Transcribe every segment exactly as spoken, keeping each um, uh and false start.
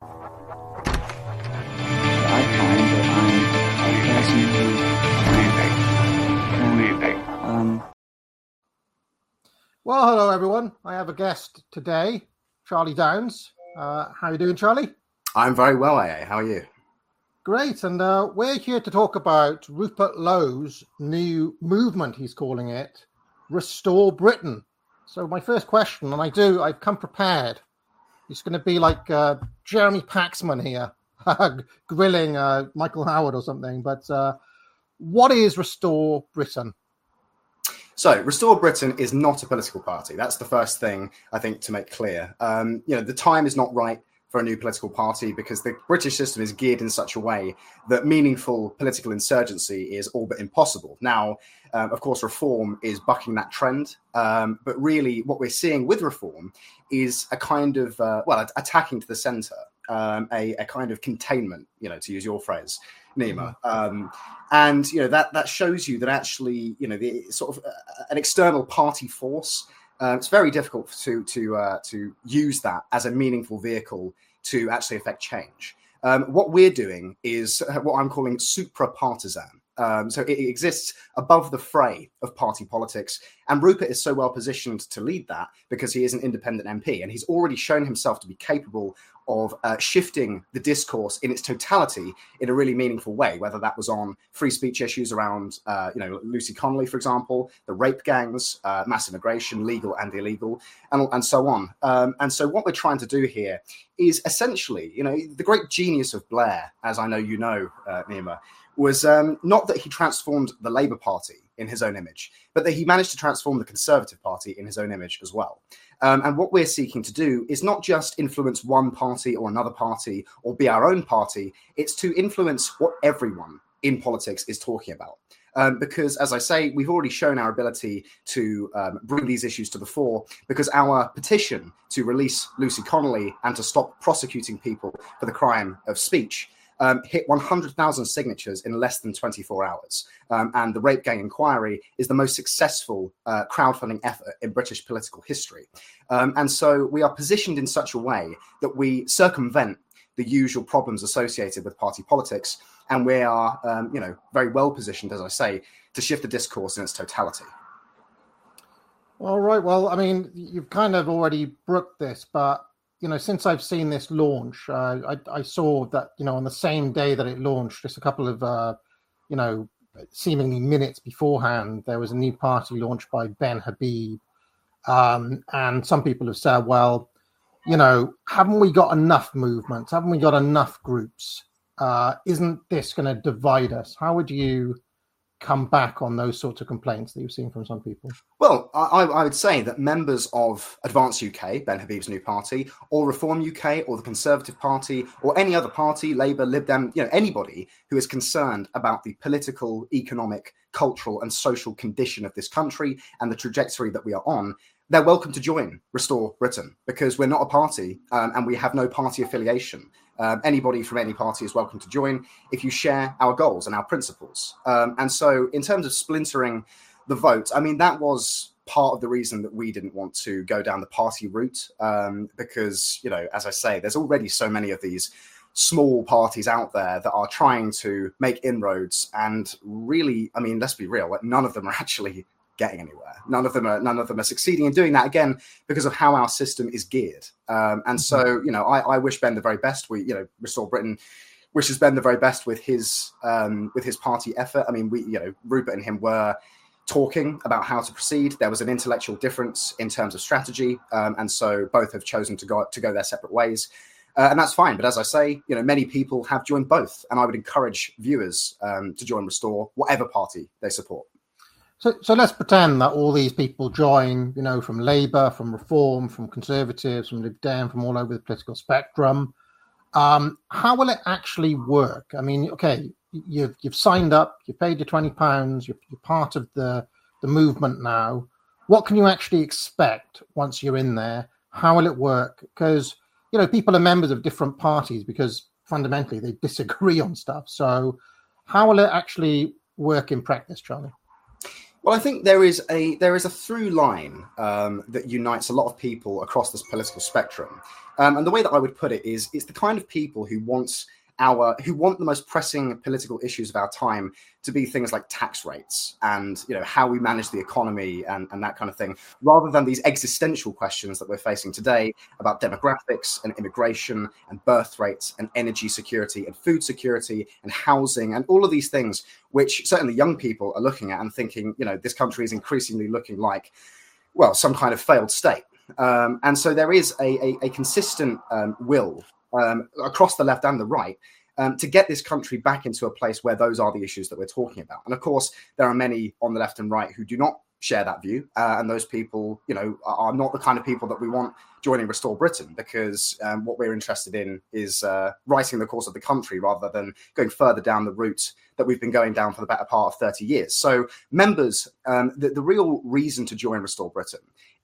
I find that I'm a person who can, um, Well, hello everyone. I have a guest today, Charlie Downs. Uh, how are you doing, Charlie? I'm very well, A A. How are you? Great. And uh, we're here to talk about Rupert Lowe's new movement, he's calling it, Restore Britain. So my first question, and I do, I've come prepared. It's going to be like uh, Jeremy Paxman here, grilling uh, Michael Howard or something. But uh, what is Restore Britain? So, Restore Britain is not a political party. That's the first thing I think to make clear. Um, you know, the time is not right for a new political party because the British system is geared in such a way that meaningful political insurgency is all but impossible. Now, um, of course, reform is bucking that trend. Um, but really what we're seeing with reform is a kind of, uh, well, attacking to the centre, um, a, a kind of containment, you know, to use your phrase, Nima. Um, and, you know, that, that shows you that actually, you know, the sort of uh, an external party force, Uh, it's very difficult to to uh, to use that as a meaningful vehicle to actually affect change. Um, what we're doing is what I'm calling supra-partisan. Um, so it exists above the fray of party politics. And Rupert is so well positioned to lead that because he is an independent M P. And he's already shown himself to be capable of uh, shifting the discourse in its totality in a really meaningful way, whether that was on free speech issues around, uh, you know, Lucy Connolly, for example, the rape gangs, uh, mass immigration, legal and illegal, and, and so on. Um, and so what we're trying to do here is essentially, you know, the great genius of Blair, as I know you know, uh, Nima, was um, not that he transformed the Labour Party in his own image, but that he managed to transform the Conservative Party in his own image as well. Um, and what we're seeking to do is not just influence one party or another party or be our own party, it's to influence what everyone in politics is talking about. Um, because, as I say, we've already shown our ability to um, bring these issues to the fore because our petition to release Lucy Connolly and to stop prosecuting people for the crime of speech Um, hit one hundred thousand signatures in less than twenty-four hours. Um, and the rape gang inquiry is the most successful uh, crowdfunding effort in British political history. Um, and so we are positioned in such a way that we circumvent the usual problems associated with party politics. And we are, um, you know, very well positioned, as I say, to shift the discourse in its totality. All right. Well, I mean, you've kind of already brooked this, but you know, since I've seen this launch, uh, I, I saw that, you know, on the same day that it launched, just a couple of, uh, you know, seemingly minutes beforehand, there was a new party launched by Ben Habib. Um, and some people have said, well, you know, haven't we got enough movements? Haven't we got enough groups? Uh, isn't this going to divide us? How would you come back on those sorts of complaints that you've seen from some people? Well, I, I would say that members of Advance U K, Ben Habib's new party, or Reform U K, or the Conservative Party, or any other party, Labour, Lib Dem, you know, anybody who is concerned about the political, economic, cultural, and social condition of this country and the trajectory that we are on, they're welcome to join Restore Britain because we're not a party um, and we have no party affiliation. Um, anybody from any party is welcome to join if you share our goals and our principles. Um, and so in terms of splintering the vote, I mean, that was part of the reason that we didn't want to go down the party route um, because, you know, as I say, there's already so many of these small parties out there that are trying to make inroads. And really, I mean, let's be real, like none of them are actually getting anywhere. None of them are none of them are succeeding in doing that, again, because of how our system is geared. Um, and so, you know, I, I wish Ben the very best. We, you know, Restore Britain wishes Ben the very best with his um, with his party effort. I mean, we, you know, Rupert and him were talking about how to proceed. There was an intellectual difference in terms of strategy. Um, and so both have chosen to go to go their separate ways. Uh, and that's fine. But as I say, you know, many people have joined both. And I would encourage viewers um, to join Restore, whatever party they support. So, so let's pretend that all these people join, you know, from Labour, from Reform, from Conservatives, from Lib Dem, from all over the political spectrum. Um, how will it actually work? I mean, okay, you've you've signed up, you paid your twenty pounds, you're, you're part of the, the movement now. What can you actually expect once you're in there? How will it work? Because, you know, people are members of different parties because fundamentally they disagree on stuff. So how will it actually work in practice, Charlie? Well, I think there is a there is a through line um, that unites a lot of people across this political spectrum, um, and the way that I would put it is, it's the kind of people who want our who want the most pressing political issues of our time to be things like tax rates and, you know, how we manage the economy and, and that kind of thing, rather than these existential questions that we're facing today about demographics and immigration and birth rates and energy security and food security and housing and all of these things, which certainly young people are looking at and thinking, you know, this country is increasingly looking like, well, some kind of failed state. Um, and so there is a, a, a consistent um, will um, across the left and the right um, to get this country back into a place where those are the issues that we're talking about. And of course, there are many on the left and right who do not share that view. Uh, and those people, you know, are not the kind of people that we want joining Restore Britain, because um, what we're interested in is uh, writing the course of the country rather than going further down the route that we've been going down for the better part of thirty years. So members, um, the, the real reason to join Restore Britain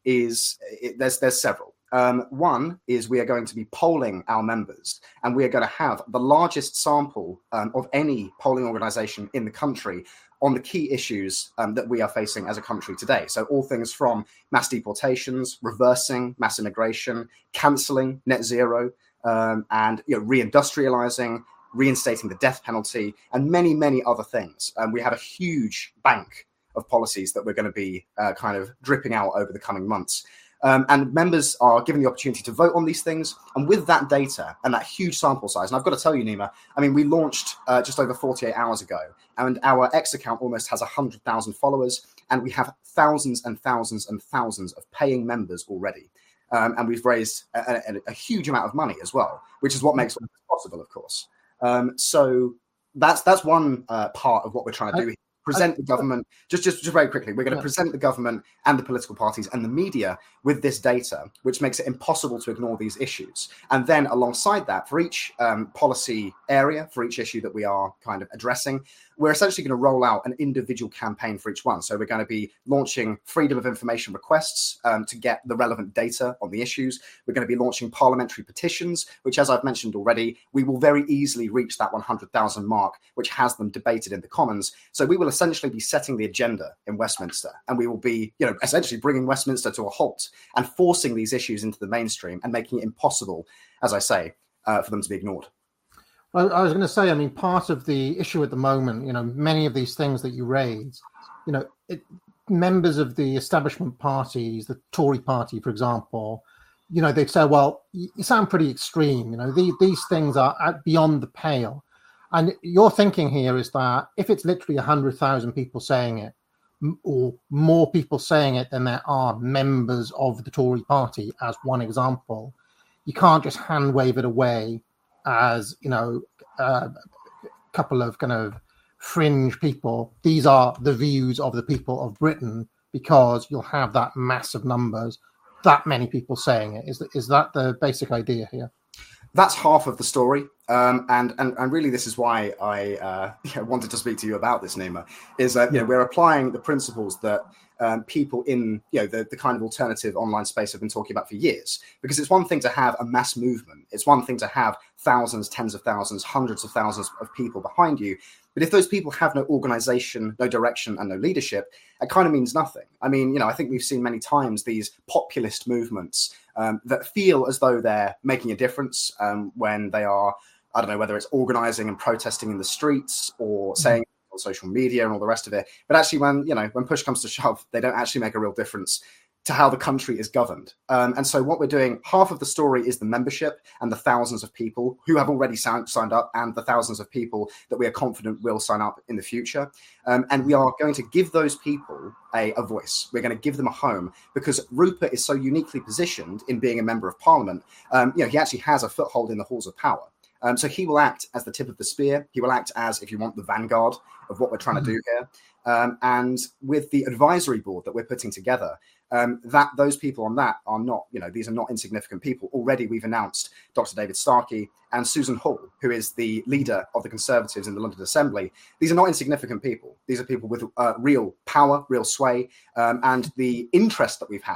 is it, there's there's several. Um, one is we are going to be polling our members, and we are going to have the largest sample um, of any polling organisation in the country on the key issues um, that we are facing as a country today. So all things from mass deportations, reversing mass immigration, cancelling net zero, um, and you know, reindustrialising, reinstating the death penalty, and many, many other things. Um, we have a huge bank of policies that we're going to be uh, kind of dripping out over the coming months. Um, and members are given the opportunity to vote on these things. And with that data and that huge sample size, and I've got to tell you, Nima, I mean, we launched uh, just over forty-eight hours ago, and our X account almost has one hundred thousand followers, and we have thousands and thousands and thousands of paying members already. Um, and we've raised a, a, a huge amount of money as well, which is what makes it possible, of course. Um, so that's that's one uh, part of what we're trying to do here. Present the government, just, just, just very quickly, we're going to present the government and the political parties and the media with this data, which makes it impossible to ignore these issues. And then alongside that, for each um, policy area, for each issue that we are kind of addressing, we're essentially going to roll out an individual campaign for each one. So we're going to be launching freedom of information requests um, to get the relevant data on the issues. We're going to be launching parliamentary petitions, which, as I've mentioned already, we will very easily reach that one hundred thousand mark, which has them debated in the Commons. So we will essentially be setting the agenda in Westminster, and we will be, you know, essentially bringing Westminster to a halt and forcing these issues into the mainstream and making it impossible, as I say, uh, for them to be ignored. Well, I was going to say, I mean, part of the issue at the moment, you know, many of these things that you raise, you know, it, members of the establishment parties, the Tory party, for example, you know, they'd say, well, you sound pretty extreme. You know, the, these things are at beyond the pale. And your thinking here is that if it's literally one hundred thousand people saying it, or more people saying it than there are members of the Tory party, as one example, you can't just hand wave it away as, you know, uh, a couple of kind of fringe people. These are the views of the people of Britain, because you'll have that massive numbers, that many people saying it. Is, is that the basic idea here? That's half of the story. Um, and, and and really, this is why I uh, wanted to speak to you about this, Nima, is that, you know, we're applying the principles that um, people in, you know, the, the kind of alternative online space have been talking about for years. Because it's one thing to have a mass movement. It's one thing to have thousands, tens of thousands, hundreds of thousands of people behind you. But if those people have no organization, no direction, and no leadership, it kind of means nothing. I mean, you know, I think we've seen many times these populist movements um, that feel as though they're making a difference um, when they are, I don't know, whether it's organizing and protesting in the streets or saying mm-hmm. on social media and all the rest of it. But actually, when, you know, when push comes to shove, they don't actually make a real difference to how the country is governed. Um, and so what we're doing, half of the story is the membership and the thousands of people who have already signed, signed up, and the thousands of people that we are confident will sign up in the future. Um, and we are going to give those people a, a voice. We're going to give them a home, because Rupert is so uniquely positioned in being a member of parliament. Um, you know, he actually has a foothold in the halls of power. Um, so he will act as the tip of the spear. He will act as, if you want, the vanguard of what we're trying mm-hmm. to do here. Um, and with the advisory board that we're putting together, um, that those people on that are not, you know, these are not insignificant people. Already we've announced Doctor David Starkey and Susan Hall, who is the leader of the Conservatives in the London Assembly. These are not insignificant people. These are people with uh, real power, real sway, um, and the interest that we've had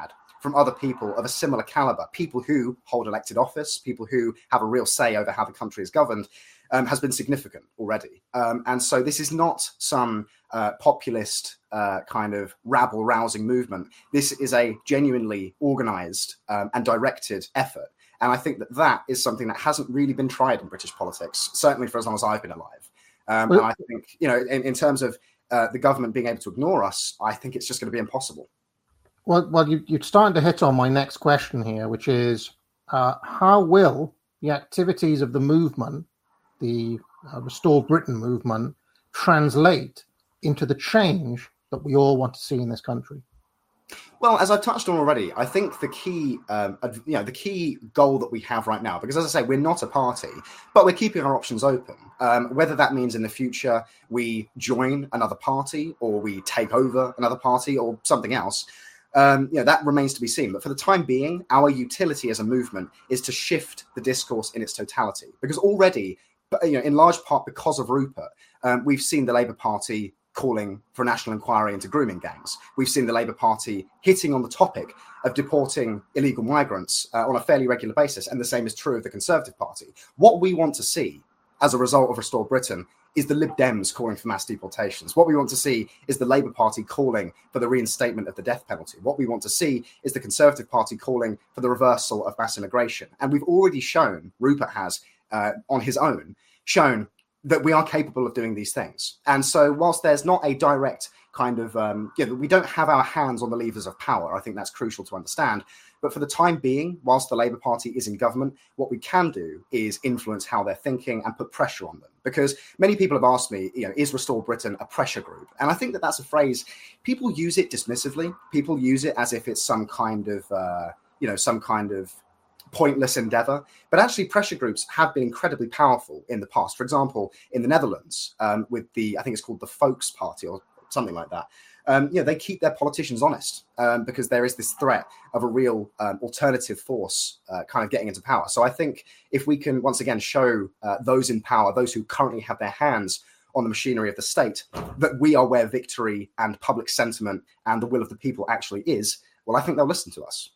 from other people of a similar caliber, people who hold elected office, people who have a real say over how the country is governed, um, has been significant already. Um, and so this is not some uh, populist uh, kind of rabble-rousing movement. This is a genuinely organized um, and directed effort. And I think that that is something that hasn't really been tried in British politics, certainly for as long as I've been alive. Um, well, and I think, you know, in, in terms of uh, the government being able to ignore us, I think it's just going to be impossible. Well, well, you, you're starting to hit on my next question here, which is uh, how will the activities of the movement, the uh, Restore Britain movement, translate into the change that we all want to see in this country? Well, as I've touched on already, I think the key, um, you know, the key goal that we have right now, because as I say, we're not a party, but we're keeping our options open. Um, whether that means in the future we join another party or we take over another party or something else, um, you know, that remains to be seen. But for the time being, our utility as a movement is to shift the discourse in its totality, because already, you know, in large part because of Rupert, um, we've seen the Labour Party calling for a national inquiry into grooming gangs. We've seen the Labour Party hitting on the topic of deporting illegal migrants uh, on a fairly regular basis, and the same is true of the Conservative Party. What we want to see as a result of Restore Britain is the Lib Dems calling for mass deportations. What we want to see is the Labour Party calling for the reinstatement of the death penalty. What we want to see is the Conservative Party calling for the reversal of mass immigration. And we've already shown, Rupert has, uh, on his own, shown that we are capable of doing these things. And so whilst there's not a direct kind of, um, you know, we don't have our hands on the levers of power, I think that's crucial to understand. But for the time being, whilst the Labour Party is in government, what we can do is influence how they're thinking and put pressure on them. Because many people have asked me, you know, is Restore Britain a pressure group? And I think that that's a phrase, people use it dismissively. People use it as if it's some kind of, uh, you know, some kind of pointless endeavor. But actually pressure groups have been incredibly powerful in the past. For example, in the Netherlands, um, with the, I think it's called the Folks Party or something like that. Um, you know, they keep their politicians honest um, because there is this threat of a real um, alternative force uh, kind of getting into power. So I think if we can once again show uh, those in power, those who currently have their hands on the machinery of the state, that we are where victory and public sentiment and the will of the people actually is, well, I think they'll listen to us.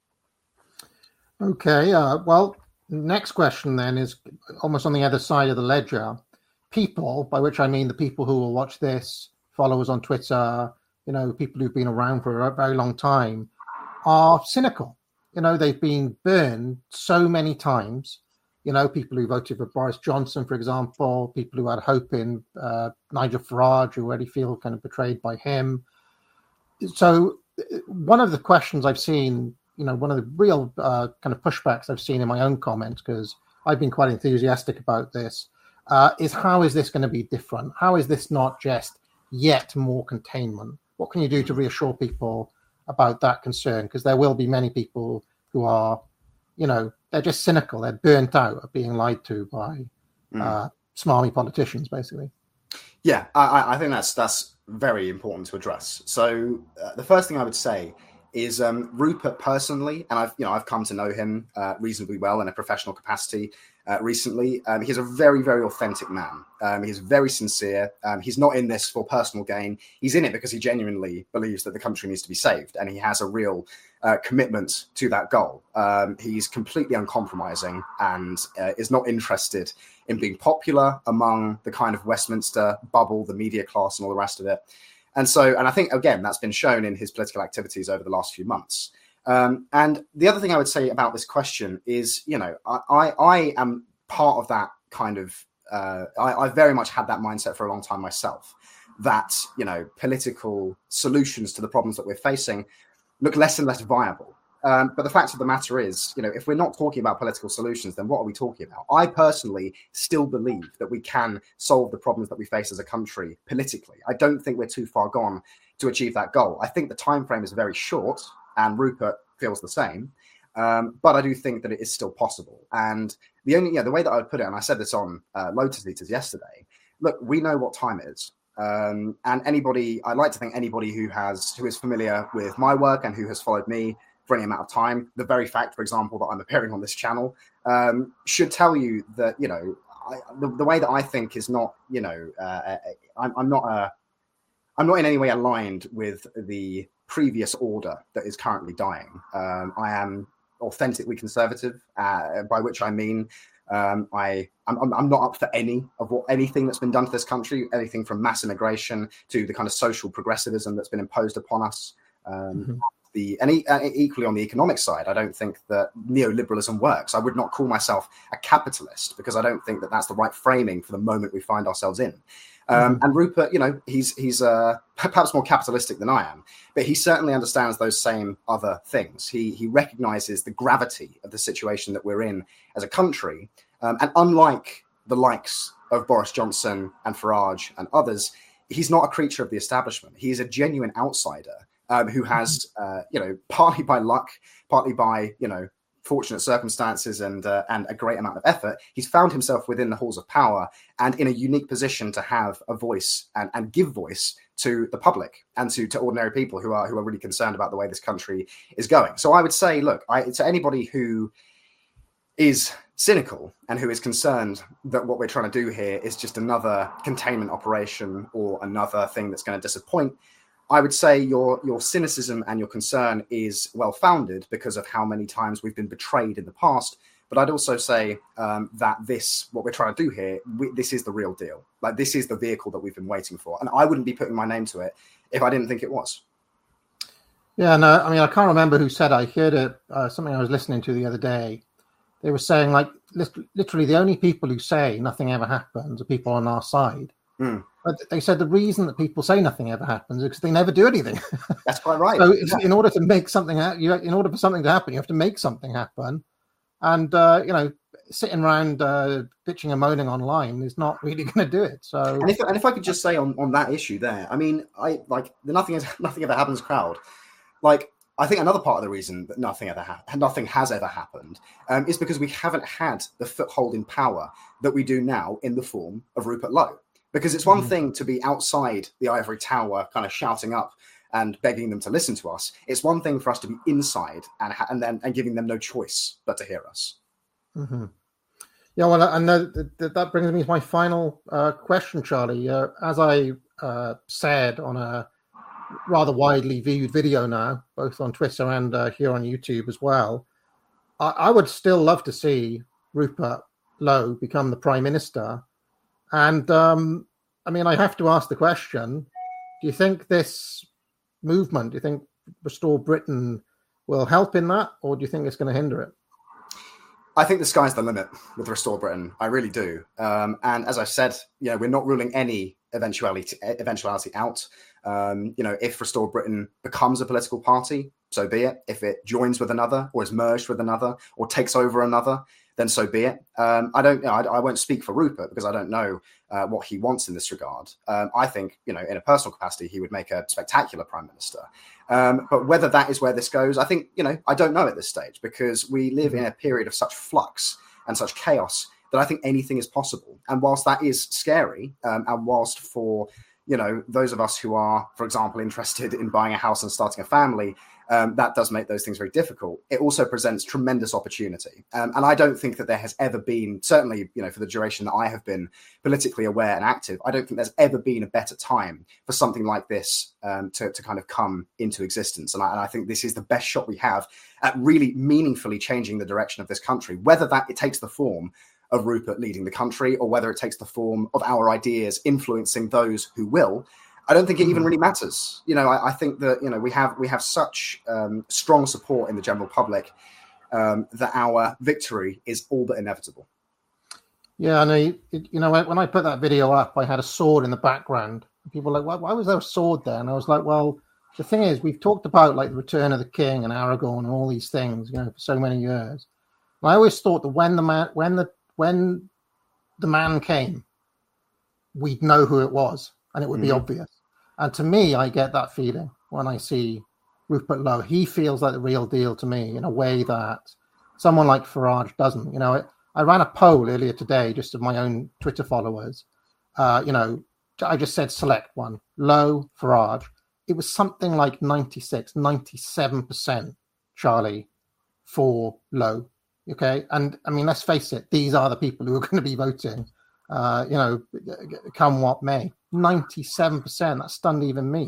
Okay, uh, well, next question then is almost on the other side of the ledger. People, by which I mean the people who will watch this, followers on Twitter, you know, people who've been around for a very long time, are cynical. You know, they've been burned so many times. You know, people who voted for Boris Johnson, for example, people who had hope in uh, Nigel Farage, who already feel kind of betrayed by him. So one of the questions I've seen, you know, one of the real uh, kind of pushbacks I've seen in my own comments, because I've been quite enthusiastic about this, uh, is how is this going to be different? How is this not just yet more containment? What can you do to reassure people about that concern? Because there will be many people who are, you know, they're just cynical. They're burnt out of being lied to by mm. uh, smarmy politicians, basically. Yeah, I, I think that's that's very important to address. So uh, the first thing I would say is um, Rupert personally, and I've you know I've come to know him uh, reasonably well in a professional capacity uh, recently. Um, he's a very very authentic man. Um, he's very sincere. Um, he's not in this for personal gain. He's in it because he genuinely believes that the country needs to be saved, and he has a real uh, commitment to that goal. Um, he's completely uncompromising and uh, is not interested in being popular among the kind of Westminster bubble, the media class, and all the rest of it. And so, and I think, again, that's been shown in his political activities over the last few months. Um, and the other thing I would say about this question is, you know, I, I, I am part of that kind of, uh, I, I very much had that mindset for a long time myself, that, you know, political solutions to the problems that we're facing look less and less viable. Um, but the fact of the matter is, you know, if we're not talking about political solutions, then what are we talking about? I personally still believe that we can solve the problems that we face as a country politically. I don't think we're too far gone to achieve that goal. I think the time frame is very short, and Rupert feels the same. Um, but I do think that it is still possible. And the only, yeah, the way that I would put it, and I said this on uh, Lotus Eaters yesterday, look, we know what time it is. Um, and anybody, I like to think anybody who has, who is familiar with my work and who has followed me for any amount of time, the very fact, for example, that I'm appearing on this channel um, should tell you that, you know, I, the, the way that I think is not, you know, uh, I'm, I'm not a, I'm not in any way aligned with the previous order that is currently dying. Um, I am authentically conservative, uh, by which I mean um, I I'm, I'm not up for any of what anything that's been done to this country, anything from mass immigration to the kind of social progressivism that's been imposed upon us. Um, mm-hmm. The and e- equally on the economic side, I don't think that neoliberalism works. I would not call myself a capitalist because I don't think that that's the right framing for the moment we find ourselves in. Um, mm-hmm. And Rupert, you know, he's he's uh, perhaps more capitalistic than I am, but he certainly understands those same other things. He he recognizes the gravity of the situation that we're in as a country, um, and unlike the likes of Boris Johnson and Farage and others, he's not a creature of the establishment. He is a genuine outsider. Um, who has, uh, you know, partly by luck, partly by, you know, fortunate circumstances and uh, and a great amount of effort, he's found himself within the halls of power and in a unique position to have a voice and, and give voice to the public and to, to ordinary people who are who are really concerned about the way this country is going. So I would say, look, I, to anybody who is cynical and who is concerned that what we're trying to do here is just another containment operation or another thing that's going to disappoint, I would say your your cynicism and your concern is well-founded because of how many times we've been betrayed in the past. But I'd also say um, that this, what we're trying to do here, we, this is the real deal. Like, this is the vehicle that we've been waiting for. And I wouldn't be putting my name to it if I didn't think it was. Yeah, no, I mean, I can't remember who said, I heard it, uh, something I was listening to the other day. They were saying, like, literally the only people who say nothing ever happens are people on our side. Mm. But they said the reason that people say nothing ever happens is because they never do anything. That's quite right. So yeah. in order to make something happen, you in order for something to happen, you have to make something happen. And uh, you know, sitting around uh, bitching and moaning online is not really going to do it. So, and if and if I could just say on, on that issue there, I mean, I like the nothing is nothing ever happens crowd. Like, I think another part of the reason that nothing ever ha- nothing has ever happened um, is because we haven't had the foothold in power that we do now in the form of Rupert Lowe. Because it's one mm-hmm. thing to be outside the ivory tower, kind of shouting up and begging them to listen to us. It's one thing for us to be inside and and then and giving them no choice but to hear us. Mm-hmm. Yeah, well, and that, that brings me to my final uh, question, Charlie. Uh, as I uh, said on a rather widely viewed video now, both on Twitter and uh, here on YouTube as well, I, I would still love to see Rupert Lowe become the Prime Minister. And, um, I mean, I have to ask the question, do you think this movement, do you think Restore Britain will help in that, or do you think it's going to hinder it? I think the sky's the limit with Restore Britain. I really do. Um, and as I said, you know, we're not ruling any eventuality eventuality out. Um, you know, if Restore Britain becomes a political party, so be it. If it joins with another or is merged with another or takes over another, then so be it. Um, I don't, you know, I, I won't speak for Rupert because I don't know uh, what he wants in this regard. Um, I think, you know, in a personal capacity, he would make a spectacular prime minister. Um, but whether that is where this goes, I think, you know, I don't know at this stage because we live mm-hmm. in a period of such flux and such chaos that I think anything is possible. And whilst that is scary, um, and whilst for, you know, those of us who are, for example, interested in buying a house and starting a family, Um, that does make those things very difficult. It also presents tremendous opportunity. Um, and I don't think that there has ever been, certainly, you know, for the duration that I have been politically aware and active, I don't think there's ever been a better time for something like this um, to, to kind of come into existence. And I, and I think this is the best shot we have at really meaningfully changing the direction of this country, whether that it takes the form of Rupert leading the country or whether it takes the form of our ideas influencing those who will. I don't think it even really matters. You know, I, I think that, you know, we have we have such um, strong support in the general public um, that our victory is all but inevitable. Yeah, I know. You, you know, when I put that video up, I had a sword in the background. People were like, why, why was there a sword there? And I was like, well, the thing is, we've talked about like the Return of the King and Aragorn and all these things, you know, for so many years. And I always thought that when the man, when the when the man came, we'd know who it was. And it would be mm-hmm. obvious. And to me, I get that feeling when I see Rupert Lowe. He feels like the real deal to me in a way that someone like Farage doesn't. You know, I, I ran a poll earlier today just of my own Twitter followers. Uh, you know, I just said select one, Lowe, Farage. It was something like ninety-six, ninety-seven percent, Charlie, for Lowe. Okay. And I mean, let's face it, these are the people who are going to be voting, uh, you know, come what may. ninety-seven percent, that stunned even me.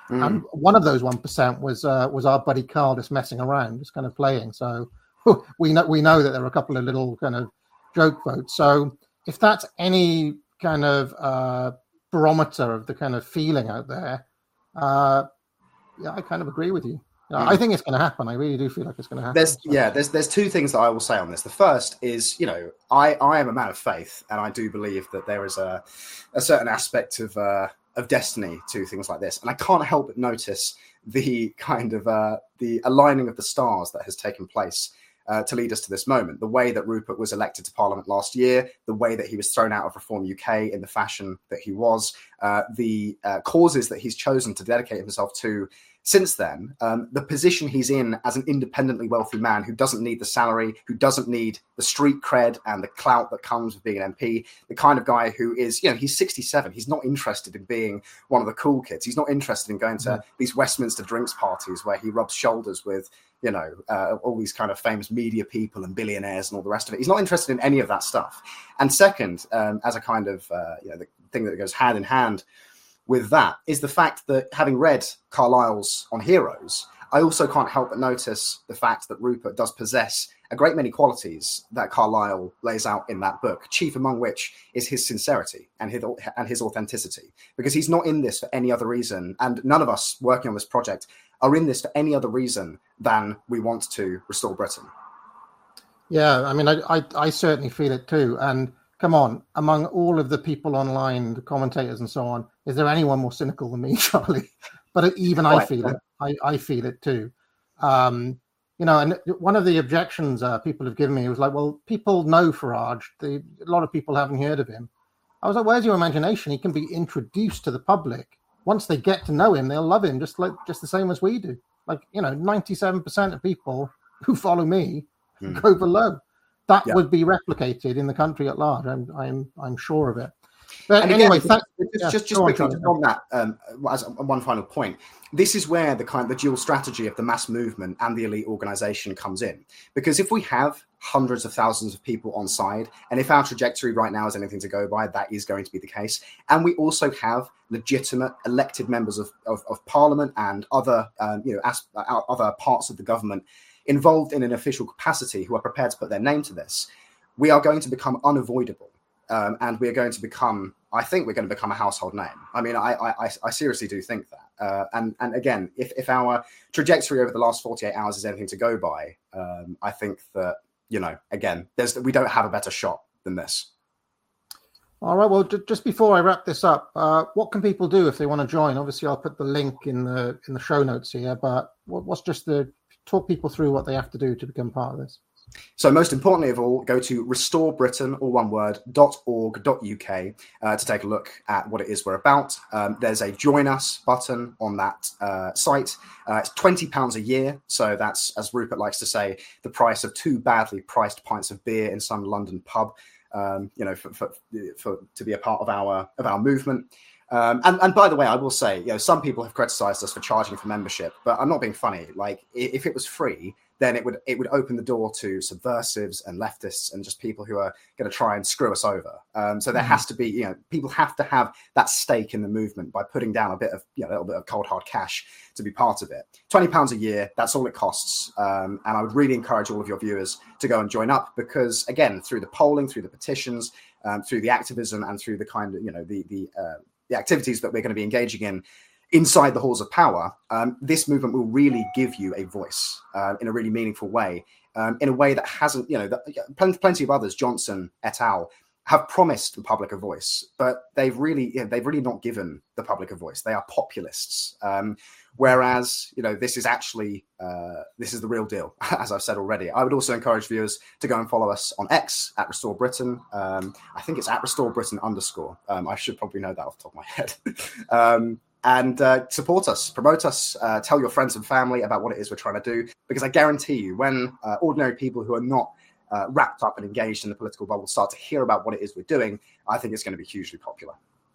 Mm. And one of those one percent was uh, was our buddy Carl just messing around, just kind of playing. So we know we know that there were a couple of little kind of joke votes. So if that's any kind of uh, barometer of the kind of feeling out there, uh, yeah, I kind of agree with you. Mm. I think it's going to happen. I really do feel like it's going to happen. There's so. yeah, there's there's two things that I will say on this. The first is, you know, I, I am a man of faith, and I do believe that there is a a certain aspect of uh, of destiny to things like this, and I can't help but notice the kind of uh, the aligning of the stars that has taken place uh, to lead us to this moment. The way that Rupert was elected to Parliament last year, the way that he was thrown out of Reform U K in the fashion that he was, uh, the uh, causes that he's chosen to dedicate himself to. Since then, um, the position he's in as an independently wealthy man who doesn't need the salary, who doesn't need the street cred and the clout that comes with being an M P, the kind of guy who is, you know, he's sixty-seven. He's not interested in being one of the cool kids. He's not interested in going to mm. these Westminster drinks parties where he rubs shoulders with, you know, uh, all these kind of famous media people and billionaires and all the rest of it. He's not interested in any of that stuff. And second, um, as a kind of, uh, you know, the thing that goes hand in hand with that is the fact that, having read Carlyle's On Heroes, I also can't help but notice the fact that Rupert does possess a great many qualities that Carlyle lays out in that book, chief among which is his sincerity and his, and his authenticity, because he's not in this for any other reason. And none of us working on this project are in this for any other reason than we want to restore Britain. Yeah, I mean, I, I, I certainly feel it too. And come on, among all of the people online, the commentators and so on, is there anyone more cynical than me, Charlie? But even right. I feel it. I, I feel it too. Um, you know, and one of the objections uh, people have given me was like, well, people know Farage. They, a lot of people haven't heard of him. I was like, where's your imagination? He can be introduced to the public. Once they get to know him, they'll love him just like just the same as we do. Like, you know, ninety-seven percent of people who follow me mm. go below. That yeah. would be replicated in the country at large. I'm, I'm, I'm sure of it. But and anyway, again, that, just, yeah, just, just quickly on, on that, um, as one final point, this is where the kind, the dual strategy of the mass movement and the elite organization comes in. Because if we have hundreds of thousands of people on side, and if our trajectory right now is anything to go by, that is going to be the case. And we also have legitimate elected members of, of, of Parliament and other, um, you know, as, uh, other parts of the government involved in an official capacity who are prepared to put their name to this, we are going to become unavoidable. Um, and we are going to become, I think we're going to become a household name. I mean, I I, I seriously do think that. Uh, and, and again, if, if our trajectory over the last forty-eight hours is anything to go by, um, I think that, you know, again, there's we don't have a better shot than this. All right. Well, just before I wrap this up, uh, what can people do if they want to join? Obviously, I'll put the link in the in the show notes here, but what, what's just the, talk people through what they have to do to become part of this. So most importantly of all, go to restore britain, all one word, .org.uk uh, to take a look at what it is we're about. Um, there's a join us button on that uh, site. Uh, it's twenty pounds a year. So that's, as Rupert likes to say, the price of two badly priced pints of beer in some London pub, um, you know, for, for, for to be a part of our of our movement. Um, and, and by the way, I will say, you know, some people have criticized us for charging for membership, but I'm not being funny. Like, if it was free, then it would it would open the door to subversives and leftists and just people who are going to try and screw us over. Um, so there mm-hmm. has to be, you know, people have to have that stake in the movement by putting down a bit of, you know, a little bit of cold hard cash to be part of it. twenty pounds a year, that's all it costs. Um, and I would really encourage all of your viewers to go and join up because, again, through the polling, through the petitions, um, through the activism and through the kind of, you know, the, the, uh, the activities that we're going to be engaging in inside the halls of power, um, this movement will really give you a voice uh, in a really meaningful way, um, in a way that hasn't, you know, that, plenty, plenty of others, Johnson et al., have promised the public a voice, but they've really, you know, they've really not given the public a voice. They are populists. Um, whereas, you know, this is actually, uh, this is the real deal, as I've said already. I would also encourage viewers to go and follow us on X at Restore Britain. Um, I think it's at Restore Britain underscore. Um, I should probably know that off the top of my head. um, and uh, support us, promote us, uh, tell your friends and family about what it is we're trying to do, because I guarantee you when uh, ordinary people who are not Uh, wrapped up and engaged in the political bubble start to hear about what it is we're doing, I think it's going to be hugely popular.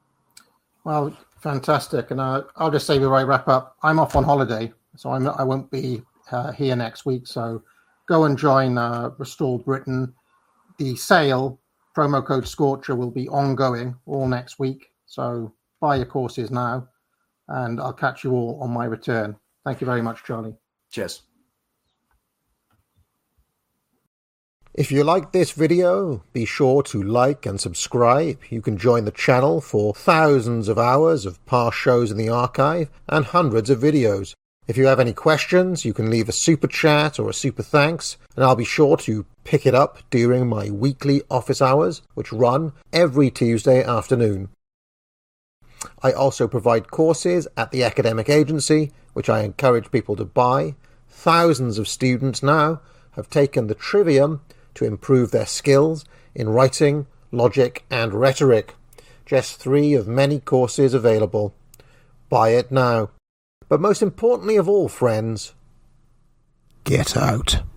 Well, fantastic. And uh, I'll just say before I wrap up, I'm off on holiday, so I'm not, I won't be uh, here next week. So go and join uh, Restore Britain. The sale, promo code Scorcher, will be ongoing all next week. So buy your courses now. and I'll catch you all on my return. Thank you very much, Charlie. Cheers. If you like this video, be sure to like and subscribe. You can join the channel for thousands of hours of past shows in the archive and hundreds of videos. If you have any questions, you can leave a super chat or a super thanks, and I'll be sure to pick it up during my weekly office hours, which run every Tuesday afternoon. I also provide courses at the academic agency, which I encourage people to buy. Thousands of students now have taken the Trivium to improve their skills in writing, logic, and rhetoric. Just three of many courses available. Buy it now. But most importantly of all, friends, get out.